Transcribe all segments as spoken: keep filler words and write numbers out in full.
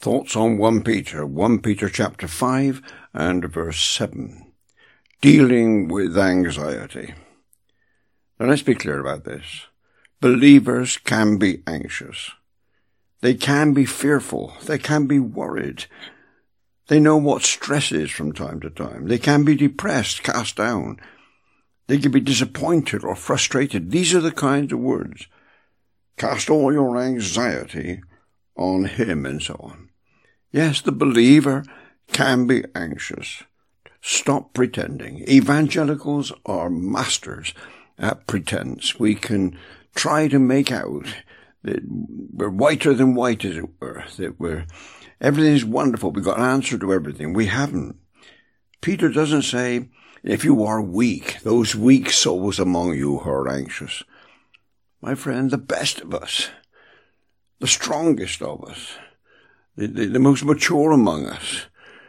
Thoughts on First Peter, First Peter chapter five and verse seven. Dealing with anxiety. Now let's be clear about this. Believers can be anxious. They can be fearful. They can be worried. They know what stress is from time to time. They can be depressed, cast down. They can be disappointed or frustrated. These are the kinds of words. Cast all your anxiety on him and so on. Yes, the believer can be anxious. Stop pretending. Evangelicals are masters at pretense. We can try to make out that we're whiter than white, as it were, that we're, everything's wonderful. We've got an answer to everything. We haven't. Peter doesn't say, if you are weak, those weak souls among you who are anxious. My friend, the best of us, the strongest of us, the, the, the most mature among us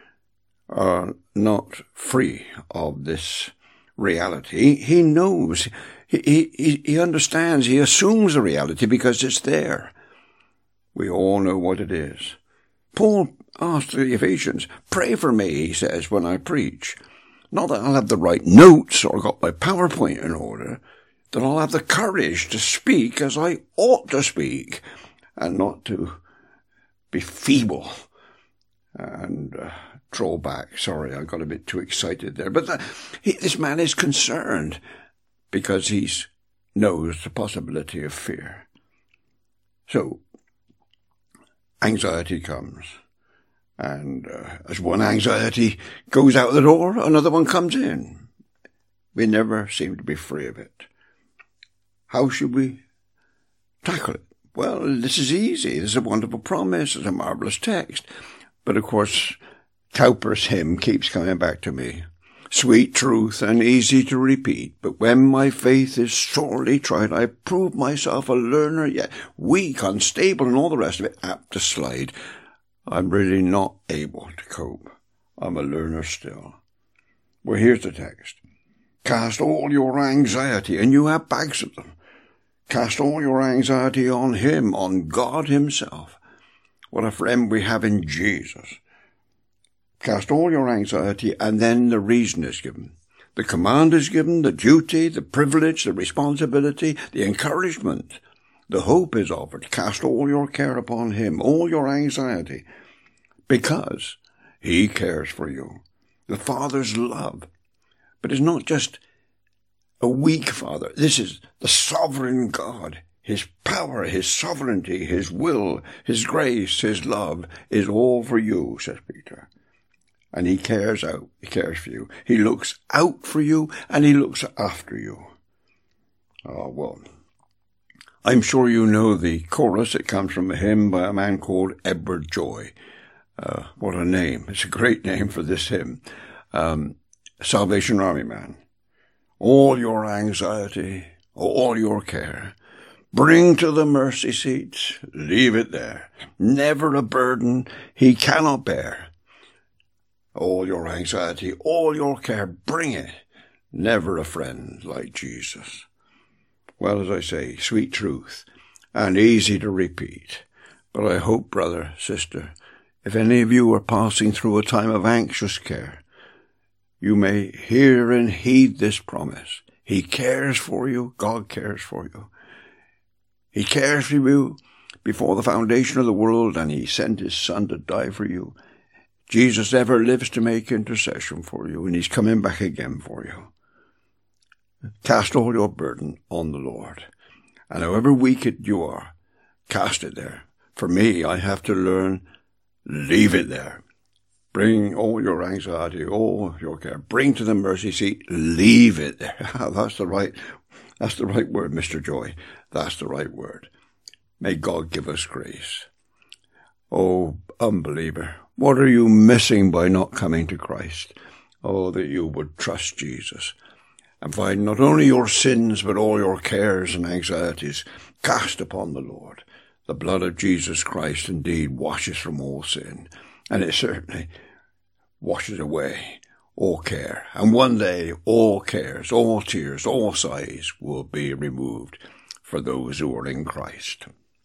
are not free of this reality. He knows, he, he, he understands, he assumes the reality because it's there. We all know what it is. Paul asked the Ephesians, pray for me, he says, when I preach. Not that I'll have the right notes or got my PowerPoint in order, that I'll have the courage to speak as I ought to speak and not to be feeble and uh, draw back. Sorry, I got a bit too excited there. But the, he, this man is concerned because he knows the possibility of fear. So, anxiety comes. And uh, as one anxiety goes out the door, another one comes in. We never seem to be free of it. How should we tackle it? Well, this is easy. This is a wonderful promise. It's a marvelous text. But of course, Cowper's hymn keeps coming back to me. Sweet truth and easy to repeat. But when my faith is sorely tried, I prove myself a learner yet weak, unstable, and all the rest of it, apt to slide. I'm really not able to cope. I'm a learner still. Well, here's the text. Cast all your anxiety, and you have bags of them. Cast all your anxiety on him, on God himself. What a friend we have in Jesus. Cast all your anxiety, and then the reason is given. The command is given, the duty, the privilege, the responsibility, the encouragement. The hope is offered. Cast all your care upon him, all your anxiety, because he cares for you. The Father's love. But it's not just a weak Father. This is the sovereign God. His power, his sovereignty, his will, his grace, his love is all for you, says Peter. And he cares out, he cares for you. He looks out for you and he looks after you. Oh, well, I'm sure you know the chorus. It comes from a hymn by a man called Edward Joy. Uh, what a name. It's a great name for this hymn. Um, Salvation Army man. All your anxiety, all your care, bring to the mercy seat, leave it there. Never a burden he cannot bear. All your anxiety, all your care, bring it. Never a friend like Jesus. Well, as I say, sweet truth and easy to repeat. But I hope, brother, sister, if any of you are passing through a time of anxious care, you may hear and heed this promise. He cares for you. God cares for you. He cares for you before the foundation of the world, and he sent his Son to die for you. Jesus ever lives to make intercession for you, and he's coming back again for you. Cast all your burden on the Lord. And however weak it you are, cast it there. For me, I have to learn, leave it there. Bring all your anxiety, all your care. Bring to the mercy seat, leave it there. That's the right, that's the right word, Mister Joy. That's the right word. May God give us grace. Oh, unbeliever, what are you missing by not coming to Christ? Oh, that you would trust Jesus and find not only your sins, but all your cares and anxieties cast upon the Lord. The blood of Jesus Christ indeed washes from all sin, and it certainly washes away all care. And one day, all cares, all tears, all sighs will be removed for those who are in Christ.